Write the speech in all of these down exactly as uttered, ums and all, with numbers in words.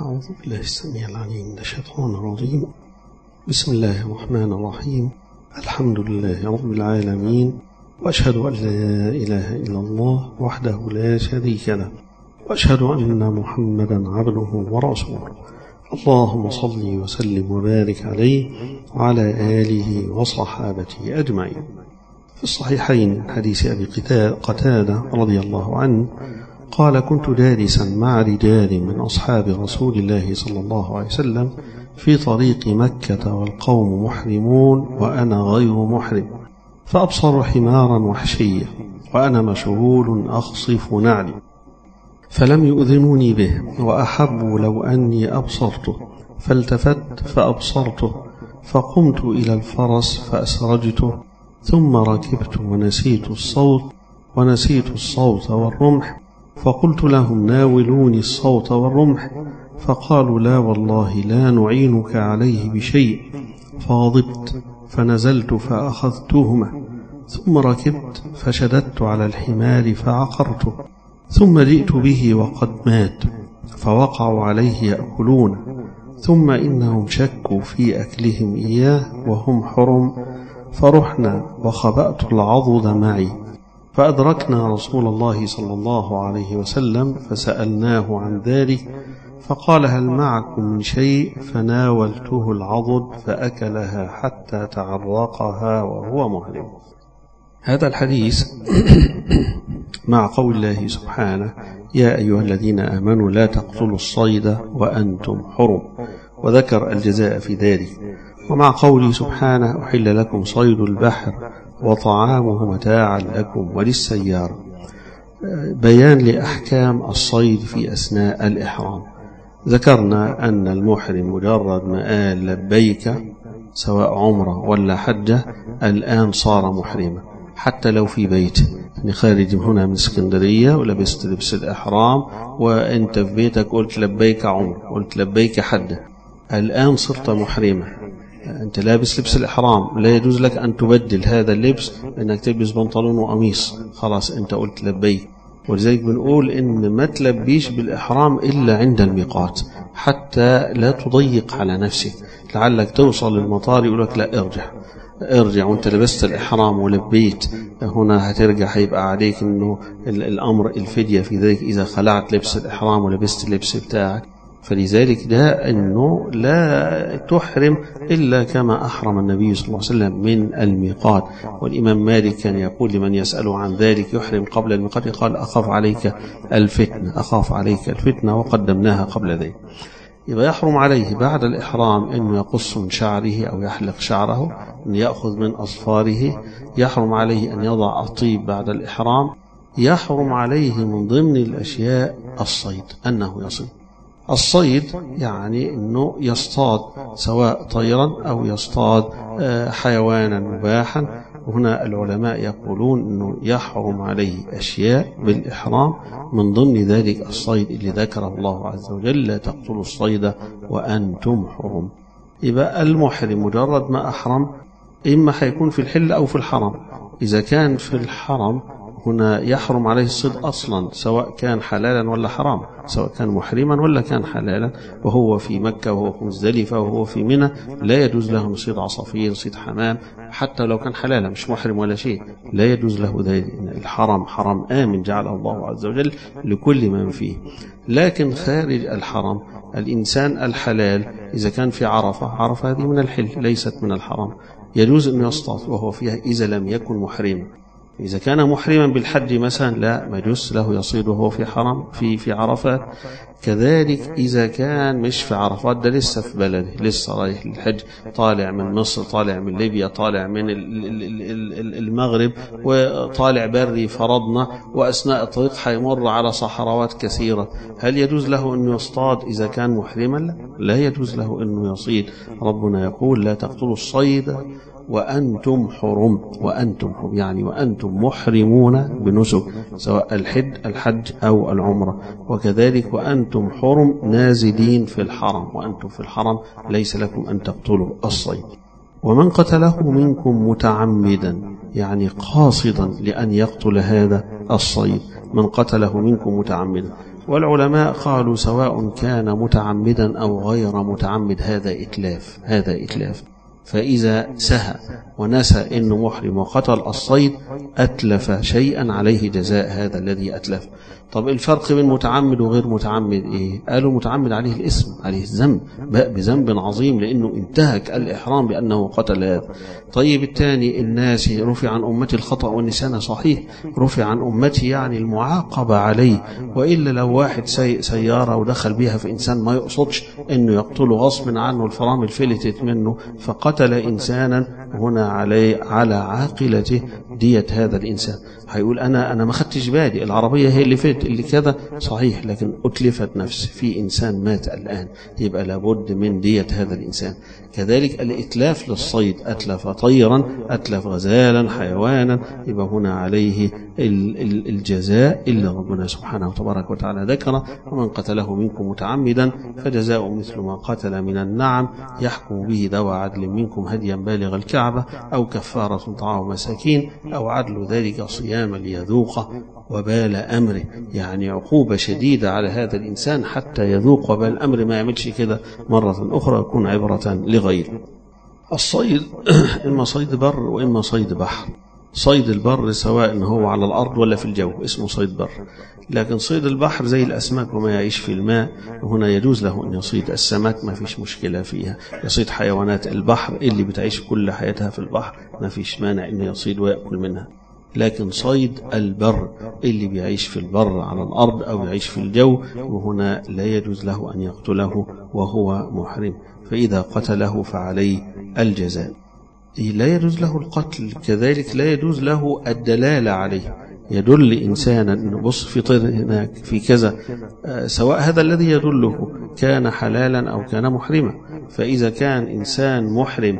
أعوذ بالله السميع العليم من الشيطان الرجيم. بسم الله الرحمن الرحيم. الحمد لله رب العالمين، وأشهد أن لا إله إلا الله وحده لا شريك له، وأشهد أن محمدا عبده ورسوله. اللهم صل وسلم وبارك عليه وعلى آله وصحابته أجمعين. في الصحيحين حديث أبي قتادة رضي الله عنه قال: كنت جالسا مع رجال من أصحاب رسول الله صلى الله عليه وسلم في طريق مكة والقوم محرمون وأنا غير محرم، فأبصر حمارا وحشيا وأنا مشغول أخصف نعلي، فلم يؤذنوني به، وأحبوا لو أني أبصرته، فالتفت فأبصرته، فقمت إلى الفرس فأسرجته، ثم ركبت ونسيت الصوت ونسيت الصوت والرمح، فقلت لهم: ناولوني الصوت والرمح، فقالوا: لا والله لا نعينك عليه بشيء، فغضبت فنزلت فأخذتهما، ثم ركبت فشددت على الحمار فعقرته، ثم جئت به وقد مات، فوقعوا عليه يأكلون، ثم إنهم شكوا في أكلهم إياه وهم حرم، فرحنا وخبأت العضد معي، فأدركنا رسول الله صلى الله عليه وسلم فسألناه عن ذلك، فقال: هل معكم من شيء؟ فناولته العضد فأكلها حتى تعرقها وهو محرم. هذا الحديث مع قول الله سبحانه: يا أيها الذين آمنوا لا تقتلوا الصيد وأنتم حرم، وذكر الجزاء في ذلك، ومع قوله سبحانه: أحل لكم صيد البحر وطعامه متاعا لكم وللسيارة، بيان لأحكام الصيد في أثناء الإحرام. ذكرنا أن المحرم مجرد ما قال لبيك سواء عمره ولا حجة الآن صار محرما، حتى لو في بيته، يعني خارج هنا من اسكندرية ولبست لبس الإحرام وأنت في بيتك قلت لبيك عمره، قلت لبيك حجة، الآن صرت محرما، أنت لابس لبس الإحرام، لا يجوز لك أن تبدل هذا اللبس أنك تلبس بنطلون وقميص، خلاص أنت قلت لبيك. ولذلك بنقول إن ما تلبيش بالإحرام إلا عند الميقات حتى لا تضيق على نفسك، لعلك توصل للمطار يقول لك لا ارجع ارجع وانت لبست الإحرام ولبيت، هنا هترجع، هيبقى عليك إنه الأمر الفدية في ذلك إذا خلعت لبس الإحرام ولبست اللبس بتاعك. فلذلك ده أنه لا تحرم إلا كما أحرم النبي صلى الله عليه وسلم من الميقات. والإمام مالك كان يقول لمن يسأله عن ذلك يحرم قبل الميقات، قال: أخاف عليك الفتنة، أخاف عليك الفتنة، وقدمناها قبل ذلك. يبقى يحرم عليه بعد الإحرام أنه يقص من شعره أو يحلق شعره، أن يأخذ من أظفاره، يحرم عليه أن يضع الطيب بعد الإحرام، يحرم عليه من ضمن الأشياء الصيد، أنه يصيد. الصيد يعني أنه يصطاد سواء طيرا أو يصطاد حيوانا مباحا، وهنا العلماء يقولون أنه يحرم عليه أشياء بالإحرام، من ضمن ذلك الصيد اللي ذكره الله عز وجل: لا تقتلوا الصيد وأنتم حرم. يبقى المحرم مجرد ما أحرم إما حيكون في الحل أو في الحرم. إذا كان في الحرم هنا يحرم عليه الصيد أصلا، سواء كان حلالا ولا حرام، سواء كان محرما ولا كان حلالا، وهو في مكة وهو في مزدلفة وهو في منى لا يجوز له صيد عصافير، صيد حمام، حتى لو كان حلالا مش محرم ولا شيء لا يجوز له ذلك. الحرم حرم آمن جعله الله عز وجل لكل من فيه. لكن خارج الحرم الإنسان الحلال إذا كان في عرفة، عرفة هذه من الحل ليست من الحرم، يجوز أن يصطاد وهو فيها إذا لم يكن محرما. إذا كان محرما بالحج مثلا لا مجوز له يصيد وهو في حرم في في عرفات. كذلك إذا كان مش في عرفات، ده لسه في بلده، لسه رايح للحج، طالع من مصر، طالع من ليبيا، طالع من المغرب، وطالع بري فرضنا، وأثناء الطريق هيمر على صحراوات كثيرة، هل يجوز له أنه يصطاد إذا كان محرما؟ لا, لا يجوز له أنه يصيد. ربنا يقول: لا تقتلوا الصيد وأنتم حرم، وأنتم حرم يعني وأنتم محرمون بنسك، سواء الحج الحج أو العمرة، وكذلك وأنتم حرم نازلين في الحرم، وأنتم في الحرم ليس لكم أن تقتلوا الصيد. ومن قتله منكم متعمدا يعني قاصدا لأن يقتل هذا الصيد، من قتله منكم متعمدا، والعلماء قالوا سواء كان متعمدا أو غير متعمد هذا إتلاف، هذا إتلاف. فإذا سهى ونسى إنه محرم وقتل الصيد أتلف شيئا عليه جزاء هذا الذي أتلف. طب الفرق بين متعمد وغير متعمد إيه؟ قالوا متعمد عليه الاسم، عليه الذنب، بقى بذنب عظيم لأنه انتهك الإحرام بأنه قتل هذا. طيب الثاني الناس رفع عن أمتي الخطأ والنسيان، صحيح رفع عن أمتي يعني المعاقبة عليه، وإلا لو واحد سيء سيارة ودخل بها في إنسان ما يقصدش إنه يقتله غصب عنه، الفرامل فلتت منه فقتل إنسانا، هنا عليه على عاقلته دية هذا الإنسان. هيقول أنا أنا ما خدتش بالي، العربية هي اللي فات اللي كذا، صحيح، لكن أتلفت نفس، في إنسان مات الآن، يبقى لابد من دية هذا الإنسان. كذلك الإتلاف للصيد، أتلف طيرا، أتلف غزالا، حيوانا، يبقى هنا عليه الجزاء اللي ربنا سبحانه وتبارك وتعالى ذكر: ومن قتله منكم متعمدا فجزاء مثل ما قتل من النعم يحكم به ذوى عدل منكم هديا بالغ الكعبة أو كفارة طعام مساكين أو عدل ذلك صياما ليذوق وبال أمره. يعني عقوبة شديدة على هذا الإنسان حتى يذوق وبال أمره، ما يعملش كده مرة أخرى، يكون عبرة لغيره. الصيد إما صيد بر وإما صيد بحر. صيد البر سواء هو على الأرض ولا في الجو اسمه صيد بر، لكن صيد البحر زي الأسماك وما يعيش في الماء، هنا يجوز له أن يصيد السمك، ما فيش مشكلة فيها، يصيد حيوانات البحر اللي بتعيش كل حياتها في البحر، ما فيش مانع أن يصيد ويأكل منها. لكن صيد البر اللي بيعيش في البر على الأرض أو يعيش في الجو، وهنا لا يجوز له أن يقتله وهو محرم، فإذا قتله فعليه الجزاء. لا يجوز له القتل، كذلك لا يجوز له الدلالة عليه، يدل إنسانا أنه بص في طير هناك في كذا، سواء هذا الذي يدله كان حلالا أو كان محرما. فإذا كان إنسان محرم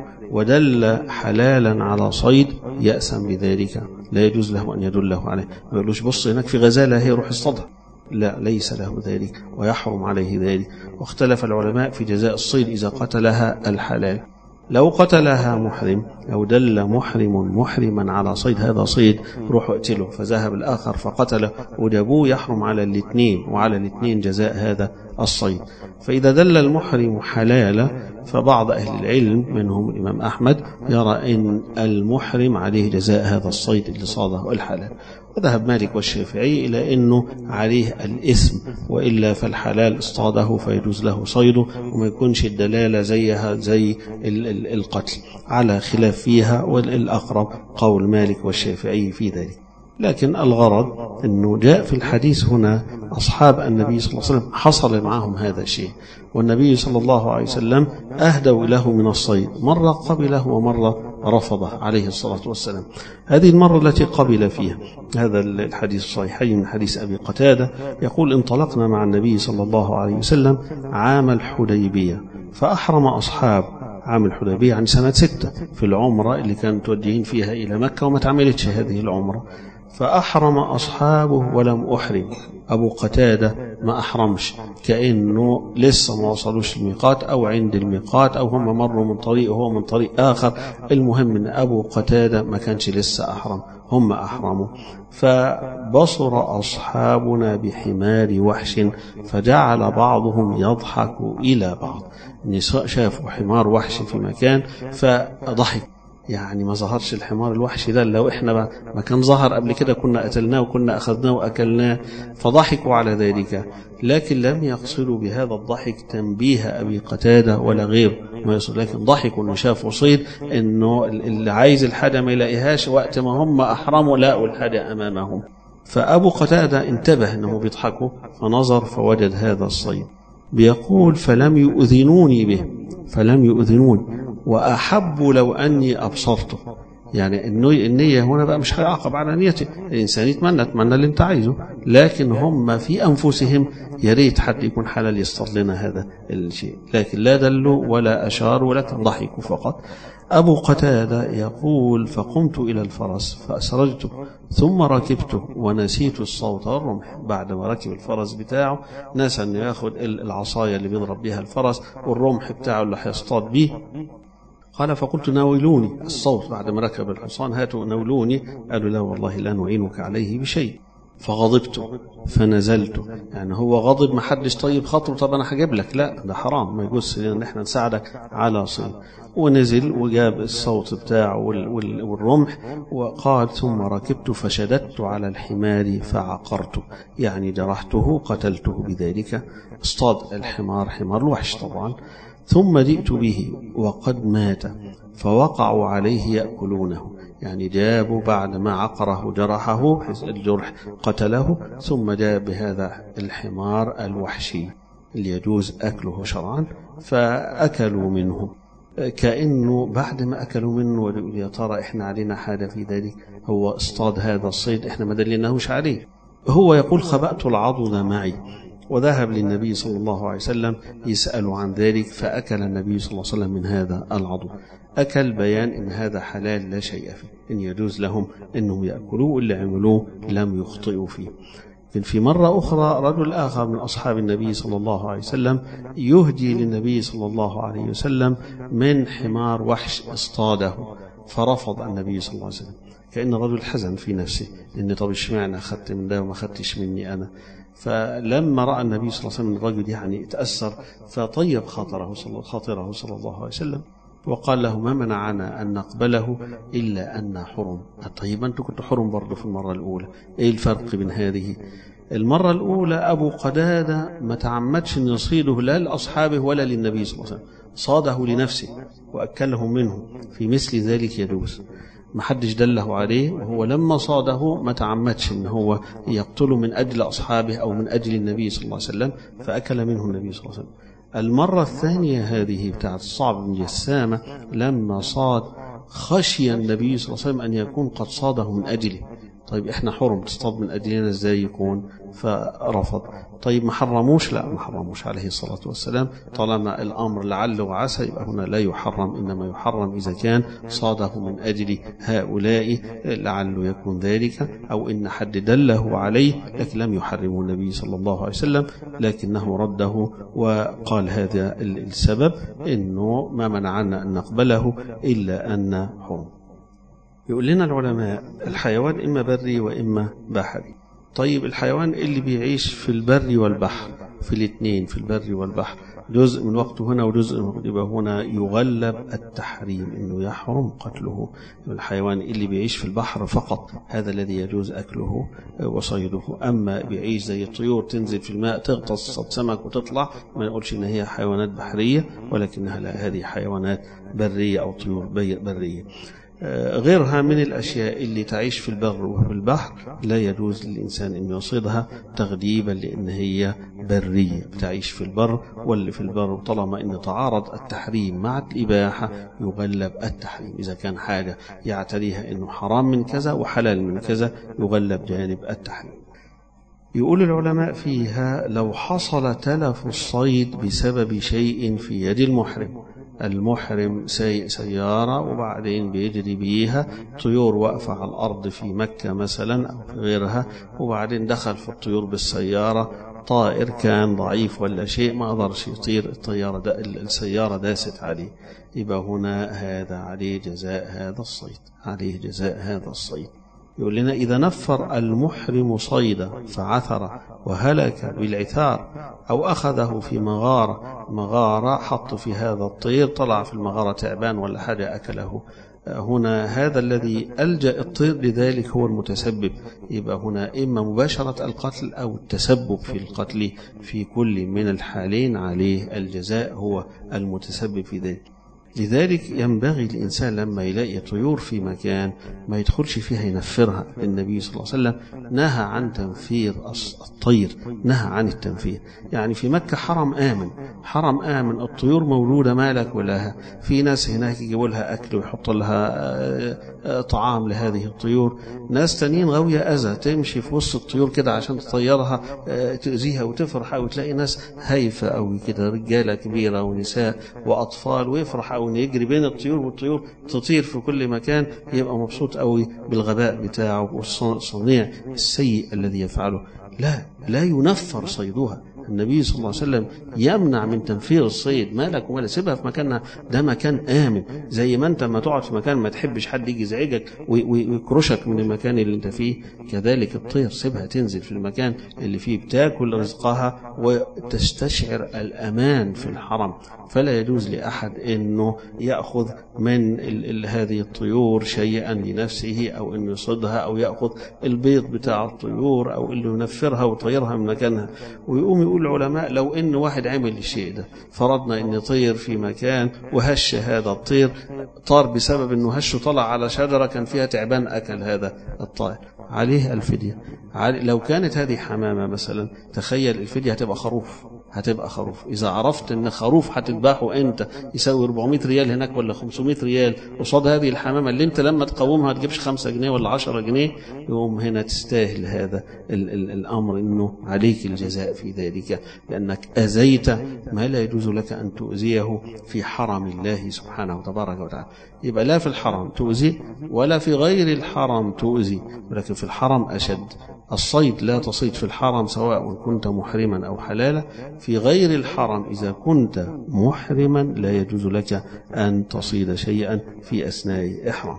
ودل حلالا على صيد يأسم بذلك، لا يجوز له أن يدله عليه، ما يقولوش بص هناك في غزالة هي روح اصطادها، لا، ليس له ذلك ويحرم عليه ذلك. واختلف العلماء في جزاء الصيد إذا قتلها الحلال. لو قتلها محرم أو دل محرم محرما على صيد هذا صيد روح اقتله، فذهب الآخر فقتله وجابوه، يحرم على الاثنين، وعلى الاثنين جزاء هذا الصيد. فإذا دل المحرم حلالا، فبعض أهل العلم منهم الإمام أحمد يرى أن المحرم عليه جزاء هذا الصيد اللي صاده الحلال، وذهب مالك والشافعي إلى أنه عليه الإثم، وإلا فالحلال اصطاده فيجوز له صيده، وما يكونش الدلالة زيها زي القتل، على خلاف فيها، والأقرب قول مالك والشافعي في ذلك. لكن الغرض أنه جاء في الحديث هنا أصحاب النبي صلى الله عليه وسلم حصل معهم هذا الشيء، والنبي صلى الله عليه وسلم أهدوا له من الصيد، مرة قبله ومرة رفضه عليه الصلاة والسلام. هذه المرة التي قبل فيها، هذا الحديث الصحيحين من حديث أبي قتادة يقول: انطلقنا مع النبي صلى الله عليه وسلم عام الحديبية، فأحرم أصحاب عام الحديبية عن سنة ستة في العمرة اللي كانوا متوجهين فيها إلى مكة وما تعملتش هذه العمرة، فأحرم أصحابه ولم أحرم. أبو قتادة ما أحرمش، كأنه لسه ما وصلوش الميقات أو عند الميقات أو هم مروا من طريق وهو من طريق آخر، المهم أن أبو قتادة ما كانش لسه أحرم، هم أحرموا. فبصر أصحابنا بحمار وحش فجعل بعضهم يضحك إلى بعض، النساء شافوا حمار وحش في مكان فضحك، يعني ما ظهرش الحمار الوحشي ده، لو احنا ما كان ظهر قبل كده كنا قتلناه وكنا أخذناه وأكلناه، فضحكوا على ذلك، لكن لم يقصدوا بهذا الضحك تنبيه أبي قتادة ولا غيره، ما يقصد، لكن ضحكوا انه شافوا صيد، انه اللي عايز الحاجة ما يلاقيهاش وقت ما هم أحرموا لاقوا الحاجة أمامهم. فأبو قتادة انتبه انه بيضحكوا، فنظر فوجد هذا الصيد، بيقول: فلم يؤذنوني به، فلم يؤذنوني، وأحب لو أني أبصرته. يعني النية هنا بقى مش هيعاقب على نيته، الإنسان يتمنى يتمنى اللي انت عايزه، لكن هم في أنفسهم يا ريت حد يكون حلال يصطاد لنا هذا الشيء، لكن لا دلوا ولا أشاروا ولكن ضحكوا فقط. أبو قتادة يقول: فقمت إلى الفرس فأسرجته ثم ركبته ونسيت الصوت والرمح. بعد ما ركب الفرس بتاعه نسى أن يأخذ العصاية اللي بيضرب بها الفرس والرمح بتاعه اللي هيصطاد به. قال: فقلت: ناولوني الصوت. بعد ما ركب الحصان: هاتوا ناولوني. قالوا: لا والله لا نعينك عليه بشيء. فغضبت فنزلت. يعني هو غضب، ما حدش طيب خاطره، طب أنا هجيب لك، لا ده حرام، ما يجوز لنا إن احنا نساعدك على صيد. ونزل وجاب الصوت بتاعه والرمح وقال ثم ركبت فشددت على الحمار فعقرته، يعني جرحته قتلته بذلك. اصطاد الحمار، حمار الوحش طبعا. ثم جئت به وقد مات فوقعوا عليه يأكلونه، يعني جابوا بعد ما عقره جرحه الجرح قتله، ثم جاء بهذا الحمار الوحشي اللي يجوز أكله شرعا، فأكلوا منه. كأنه بعد ما أكلوا منه يا ترى إحنا علينا حاجة في ذلك، هو اصطاد هذا الصيد إحنا ما دلناهوش عليه. هو يقول خبأت العضد معي، وذهب للنبي صلى الله عليه وسلم يسأل عن ذلك، فأكل النبي صلى الله عليه وسلم من هذا العضد. أكل بيان إن هذا حلال لا شيء فيه، إن يجوز لهم إنهم يأكلوه، واللي عملوه لم يخطئوا فيه. في مرة أخرى رجل آخر من أصحاب النبي صلى الله عليه وسلم يهدي للنبي صلى الله عليه وسلم من حمار وحش اصطاده، فرفض النبي صلى الله عليه وسلم. كأن الرجل حزن في نفسه إن طب اشمعنى أخذت من ده وما أخذتش مني أنا. فلما رأى النبي صلى الله عليه وسلم الرجل يعني تأثر، فطيب خاطره صلى, خاطره صلى الله عليه وسلم وقال له ما منعنا أن نقبله إلا أن حرم. طيب أنت كنت حرم برضه في المرة الأولى، إيه الفرق بين هذه؟ المرة الأولى أبو قتادة ما تعمدش أن يصيده لا لأصحابه ولا للنبي صلى الله عليه وسلم، صاده لنفسه وأكلهم منه، في مثل ذلك يجوز، ما حدش دله عليه. وهو لما صاده ما تعمدش ان هو يقتله من اجل اصحابه او من اجل النبي صلى الله عليه وسلم، فاكل منه النبي صلى الله عليه وسلم. المرة الثانية هذه بتاعت الصعب بن جسامة لما صاد خشي النبي صلى الله عليه وسلم ان يكون قد صاده من اجله. طيب احنا حرم تصطاد من اجلنا ازاي يكون؟ فرفض. طيب ما حرموش؟ لا ما حرموش عليه الصلاة والسلام. طالما الامر لعل وعسى يبقى هنا لا يحرم، انما يحرم اذا كان صاده من اجل هؤلاء لعله يكون ذلك، او ان حد دله عليه، لكن لم يحرمه النبي صلى الله عليه وسلم، لكنه رده وقال هذا السبب انه ما منعنا ان نقبله الا ان حرم. يقول لنا العلماء الحيوان إما بري وإما بحري. طيب الحيوان اللي بيعيش في البر والبحر، في الاثنين في البر والبحر، جزء من وقته هنا وجزء من وقته، يبقى هنا يغلب التحريم إنه يحرم قتله. الحيوان اللي بيعيش في البحر فقط هذا الذي يجوز أكله وصيده. أما بيعيش زي الطيور تنزل في الماء تغطس سمك وتطلع، ما نقولش إن هي حيوانات بحرية، ولكنها لا، هذه حيوانات برية أو طيور برية. غيرها من الأشياء اللي تعيش في البر وفي البحر لا يجوز للإنسان أن يصيدها تغليبا، لأن هي برية بتعيش في البر واللي في البر، طالما أن تعارض التحريم مع الإباحة يغلب التحريم. إذا كان حاجة يعتريها أنه حرام من كذا وحلال من كذا يغلب جانب التحريم. يقول العلماء فيها لو حصل تلف الصيد بسبب شيء في يد المحرم، المحرم سايق سيارة وبعدين بيجري بيها طيور واقفة على الأرض في مكة مثلا أو في غيرها، وبعدين دخل في الطيور بالسيارة، طائر كان ضعيف ولا شيء ما قدرش يطير، الطيارة دا السيارة داست عليه، يبقى هنا هذا عليه جزاء هذا الصيد، عليه جزاء هذا الصيد. يقول لنا إذا نفر المحرم صيدا فعثر وهلك بالعثار، أو أخذه في مغارة، مغارة حط في هذا الطير، طلع في المغارة تعبان ولا حاجة أكله، هنا هذا الذي ألجأ الطير لذلك هو المتسبب، يبقى هنا إما مباشرة القتل أو التسبب في القتل، في كل من الحالين عليه الجزاء، هو المتسبب في ذلك. لذلك ينبغي الإنسان لما يلاقي طيور في مكان ما يدخلش فيها ينفرها. النبي صلى الله عليه وسلم نهى عن تنفير الطير، نهى عن التنفير. يعني في مكة حرم آمن، حرم آمن، الطيور مولودة مالك ولها، في ناس هناك يجيبوا لها أكل ويحط لها طعام لهذه الطيور، ناس تانيين غاوية أذى تمشي في وسط الطيور كده عشان تطيرها تأذيها وتفرح، أو تلاقي ناس هايفة أو كده، رجالة كبيرة ونساء وأطفال، ويفرح أو أن يجري بين الطيور والطيور تطير في كل مكان، يبقى مبسوط قوي بالغباء بتاعه والصنيع السيء الذي يفعله. لا لا ينفر صيدها، النبي صلى الله عليه وسلم يمنع من تنفير الصيد. مالك ومالك، سيبها في مكانها، ده مكان آمن. زي ما انت ما تقعد في مكان ما تحبش حد يجي يزعجك ويكرشك من المكان اللي انت فيه، كذلك الطير سيبها تنزل في المكان اللي فيه بتاكل رزقها وتستشعر الأمان في الحرم. فلا يجوز لأحد أنه يأخذ من ال ال هذه الطيور شيئا لنفسه، أو أنه يصيدها، أو يأخذ البيض بتاع الطيور، أو أنه ينفرها ويطيرها من مكانها. ويقوم يقول العلماء لو أن واحد عمل الشيء ده، فرضنا أن طير في مكان وهش هذا الطير، طار بسبب أنه هش طلع على شجرة كان فيها تعبان أكل هذا الطائر، عليه الفدية. لو كانت هذه حمامة مثلا، تخيل الفدية هتبقى خروف، هتبقى خروف. إذا عرفت أن خروف هتذبحه أنت يساوي أربعمائة ريال هناك ولا خمسمائة ريال، قصاد هذه الحمامة اللي أنت لما تقومها تجيبش خمسة جنيه ولا عشرة جنيه، يوم هنا تستاهل هذا ال ال الأمر، أنه عليك الجزاء في ذلك، لأنك أذيت ما لا يجوز لك أن تؤذيه في حرم الله سبحانه وتبارك وتعالى. يبقى لا في الحرم تؤذي ولا في غير الحرم تؤذي، ولكن في الحرم أشد. الصيد لا تصيد في الحرم سواء كنت محرما أو حلالا. في غير الحرم إذا كنت محرما لا يجوز لك أن تصيد شيئا في أثناء إحرام.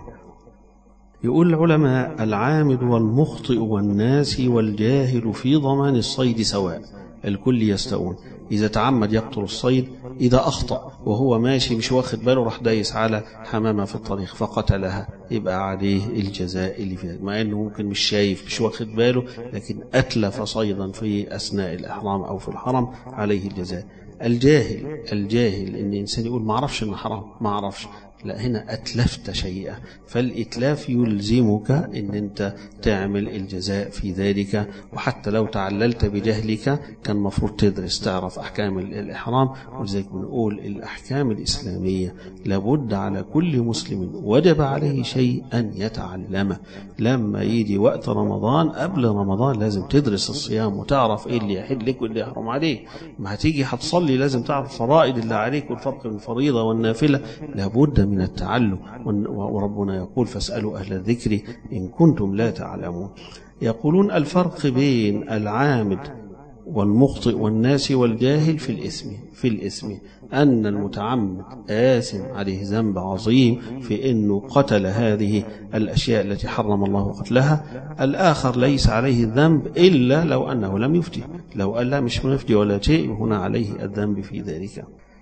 يقول العلماء العامد والمخطئ والناسي والجاهل في ضمان الصيد سواء، الكل يستوون. إذا تعمد يقتل الصيد، إذا أخطأ وهو ماشي مش واخد باله راح دايس على حمامة في الطريق فقتلها، يبقى عليه الجزاء اللي فيها، مع أنه ممكن مش شايف مش واخد باله، لكن أتلف صيدا في أثناء الإحرام أو في الحرم عليه الجزاء. الجاهل الجاهل إن إنسان يقول ما عرفش إنه حرام، ما عرفش، لا، هنا أتلفت شيئا، فالإتلاف يلزمك أن أنت تعمل الجزاء في ذلك. وحتى لو تعللت بجهلك كان مفروض تدرس تعرف أحكام الإحرام. ولذلك بنقول الأحكام الإسلامية لابد على كل مسلم وجب عليه شيء أن يتعلمه. لما يجي وقت رمضان، قبل رمضان لازم تدرس الصيام وتعرف إيه اللي يحل لك واللي يحرم عليك. ما هتيجي هتصلي لازم تعرف الفرائض اللي عليك والفرق بين الفريضة والنافلة، لابد من التعلم. وربنا يقول فاسألوا أهل الذكر إن كنتم لا تعلمون. يقولون الفرق بين العامد والمخطئ والناس والجاهل في الإثم في الإثم أن المتعمد آثم عليه ذنب عظيم في أنه قتل هذه الأشياء التي حرم الله قتلها. الآخر ليس عليه الذنب إلا لو أنه لم يفتي، لو قال لا مش مفتي ولا شيء، هنا عليه الذنب في ذلك.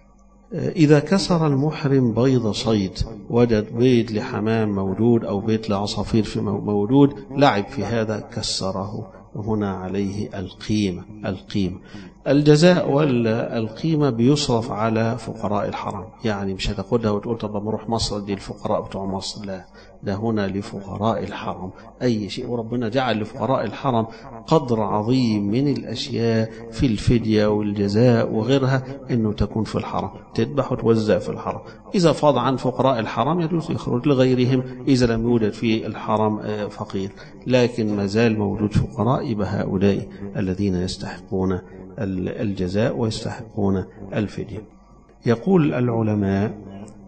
إذا كسر المحرم بيض صيد، وجد بيض لحمام موجود أو بيض لعصافير في موجود، لعب في هذا كسره، وهنا عليه القيمة. القيمة الجزاء والقيمة بيصرف على فقراء الحرم، يعني مش هتاخدها وتقول طب نروح مصر دي الفقراء بتوع مصر، لا، ده هنا لفقراء الحرم أي شيء. وربنا جعل لفقراء الحرم قدر عظيم من الأشياء في الفدية والجزاء وغيرها أنه تكون في الحرم، تذبح وتوزع في الحرم. إذا فاض عن فقراء الحرم يجوز يخرج لغيرهم إذا لم يوجد في الحرم فقير، لكن ما زال موجود فقراء، يبقى هؤلاء الذين يستحقون الجزاء ويستحقون الفدية. يقول العلماء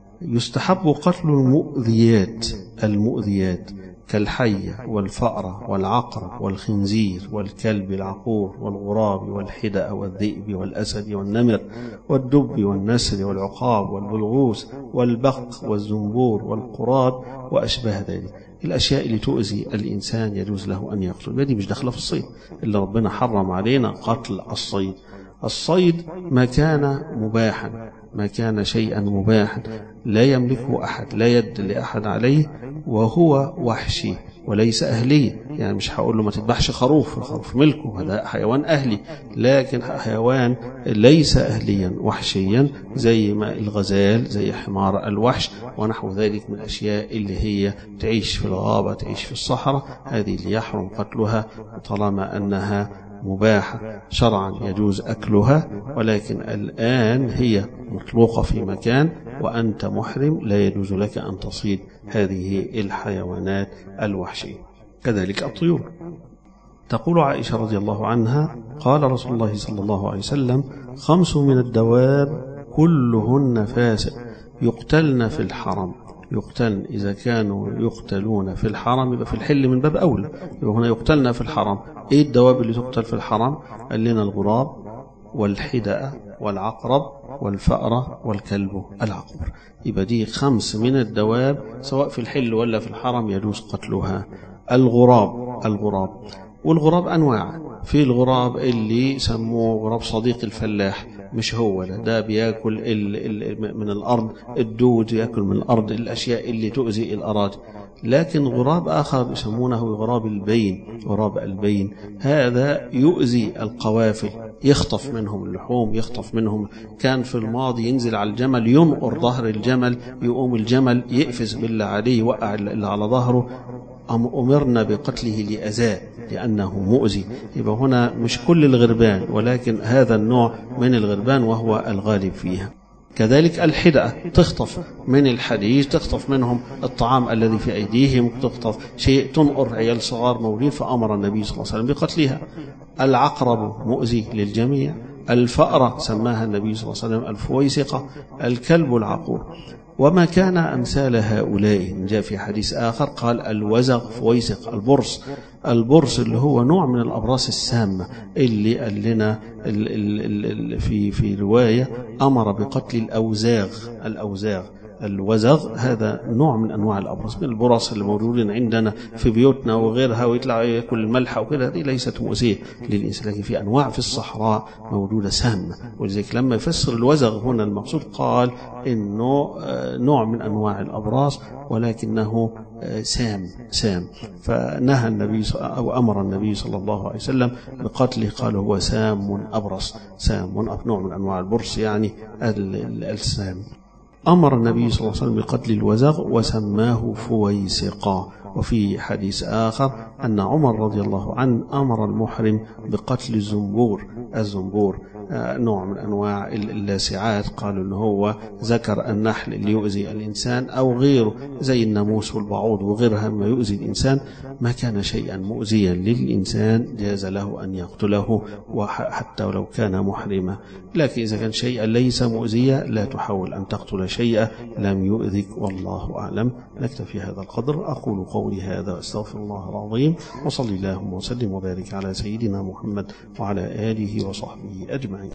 يستحب قتل المؤذيات المؤذيات كالحية والفأرة والعقرب والخنزير والكلب العقور والغراب والحدأ والذئب والأسد والنمر والدب والنسر والعقاب والبلغوس والبق والزنبور والقراد وأشباه ذلك. الأشياء اللي تؤذي الإنسان يجوز له أن يقتل، دي مش داخله في الصيد، إلا ربنا حرم علينا قتل الصيد. الصيد ما كان مباحا، ما كان شيئا مباحا لا يملكه أحد، لا يد لأحد عليه، وهو وحشي وليس أهلي. يعني مش هقول له ما تذبحش خروف، الخروف ملكه، هذا حيوان أهلي، لكن حيوان ليس أهليا وحشيا زي ما الغزال، زي حمار الوحش ونحو ذلك من الأشياء اللي هي تعيش في الغابة، تعيش في الصحراء، هذه اللي يحرم قتلها طالما أنها مباحة شرعا يجوز أكلها. ولكن الآن هي مطلوقة في مكان وأنت محرم، لا يجوز لك أن تصيد هذه الحيوانات الوحشية. كذلك الطيور. تقول عائشة رضي الله عنها قال رسول الله صلى الله عليه وسلم خمس من الدواب كلهن فاسق يقتلن في الحرم. يقتلن إذا كانوا يقتلون في الحرم يبقى في الحل من باب أولى، يبقى هنا يقتلن في الحرم. إيه الدواب اللي تقتل في الحرم؟ قال لنا الغراب والحدأ والعقرب والفأرة والكلب العقور. يبقى دي خمس من الدواب سواء في الحل ولا في الحرم يجوز قتلها. الغراب الغراب والغراب أنواع. في الغراب اللي سموه غراب صديق الفلاح، مش هو ده, ده بياكل ال ال من الأرض الدود، يأكل من الأرض الأشياء اللي تؤذي الأراضي. لكن غراب آخر يسمونه غراب البين، غراب البين هذا يؤذي القوافل، يخطف منهم اللحوم، يخطف منهم. كان في الماضي ينزل على الجمل ينقر ظهر الجمل، يقوم الجمل يقفز بالله عليه يوقع اللي على ظهره، أمرنا بقتله لأذاه لأنه مؤذي. يبقى هنا مش كل الغربان، ولكن هذا النوع من الغربان وهو الغالب فيها. كذلك الحدأ تخطف من الحديد، تخطف منهم الطعام الذي في أيديهم، تخطف شيء، تنقر عيال صغار مولين، فأمر النبي صلى الله عليه وسلم بقتلها. العقرب مؤذي للجميع. الفأرة سماها النبي صلى الله عليه وسلم الفويسقة. الكلب العقور. وما كان أمثال هؤلاء جاء في حديث آخر قال الوزغ فويسق. البرص البرص اللي هو نوع من الأبراص السامة اللي قال لنا ال ال ال في في رواية أمر بقتل الأوزاغ. الأوزاغ الوزغ هذا نوع من أنواع الأبرص، من البرص اللي موجودين عندنا في بيوتنا وغيرها، ويطلع ياكل الملح وكذا، دي ليست مؤذية للإنسان، لكن في أنواع في الصحراء موجودة سامة. ولذلك لما يفسر الوزغ هنا المقصود قال إنه نوع من أنواع الأبراص ولكنه سام سام فنهى النبي أو أمر النبي صلى الله عليه وسلم بقتله، قال هو سام أبرص. سام نوع من أنواع البرص يعني السام. أمر النبي صلى الله عليه وسلم بقتل الوزغ وسماه فويسقا. وفي حديث آخر أن عمر رضي الله عنه أمر المحرم بقتل الزنبور. الزنبور نوع من أنواع اللاسعات، قالوا أنه هو ذكر النحل اللي يؤذي الإنسان أو غيره زي الناموس والبعوض وغيرها ما يؤذي الإنسان، ما كان شيئا مؤذيا للإنسان جاز له أن يقتله وحتى ولو كان محرما. لكن إذا كان شيئا ليس مؤذيا لا تحاول أن تقتل شيئا لم يؤذك، والله أعلم. نكتفي هذا القدر. أقول قولي هذا أستغفر الله العظيم، وصلي اللهم وسلم وبارك على سيدنا محمد وعلى آله وصحبه أجمعين.